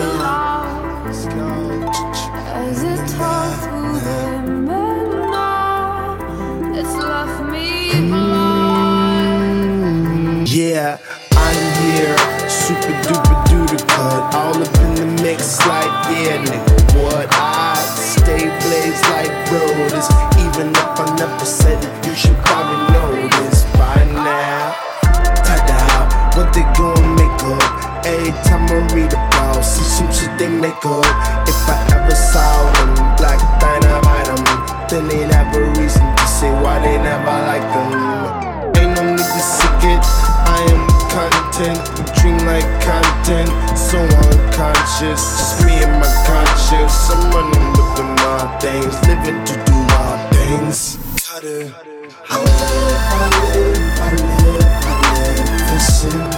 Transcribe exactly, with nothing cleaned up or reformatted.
lost as it tore through the midnight. It's left me blind. Yeah, I'm here, super duper duper cut, all up in the mix like yeah, nigga. What I stay blaze like brothers, even if I never said it, you should probably know this by now. Tada, what they gon' make up? Every time I read about, see some shit they make up. If I ever saw them black dynamite them, then they'd have a reason to say why they never like them. Ain't no need to sick it, I am content, we dream like content, so unconscious, just me and my conscience. I'm running with the my things, living to do my things. Cutter, I live, I live, I live, I live, listen.